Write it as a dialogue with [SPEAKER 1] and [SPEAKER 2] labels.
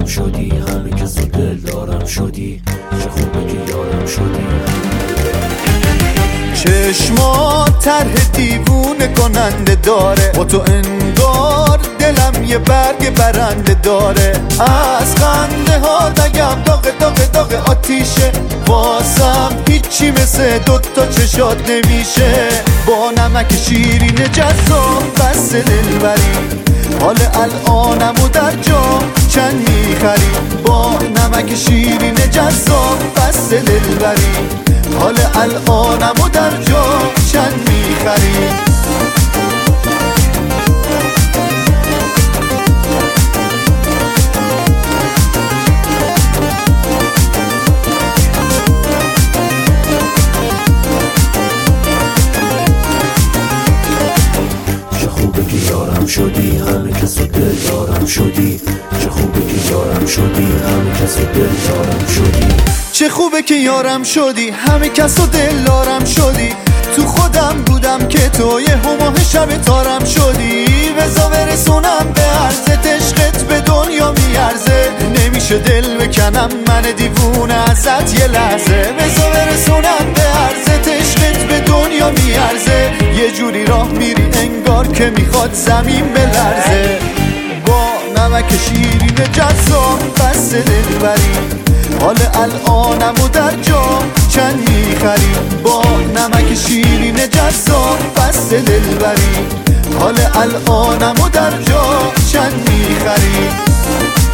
[SPEAKER 1] یارم شدی، همه کس رو دل دارم شدی، چه خوبه که یارم شدی.
[SPEAKER 2] چشمات طرح دیوونه کننده داره، با تو انگار دلم یه برگ برنده داره. از خنده ها دگم داغ داغ داغ آتیشه، واسم هیچی مثل دوتا چشات نمیشه. با نمک شیرین جذاب بس دلبری، حال الانمو در جا چند میخری. با نمک شیرین جذاب بس دلبری، حال الانمو در جا چند میخری.
[SPEAKER 1] چه خوبه که یارم شدی، همه کس رو دل دارم شدی، چه خوبه که یارم شدی، همه کس رو دل دارم شدی.
[SPEAKER 2] چه خوبه که یارم شدی، همه کس رو دل دارم شدی. تو خودم بودم که تو یه هماه شب تارم شدی. بزا برسونم به عرضت، عشقت به دنیا میارزه. نمیشه دل بکنم من دیوونه ازت یه لحظه. بزا برسونم به عرضت، عشقت به دنیا میارزه. یه جوری راه میری انگار که میخواد زمین بلرزه. با نمک شیرین جذاب بس دلبری، حال الانمو در جا چند میخری. با نمک شیرین جذاب بس دلبری، حال الانمو در جا چند میخری.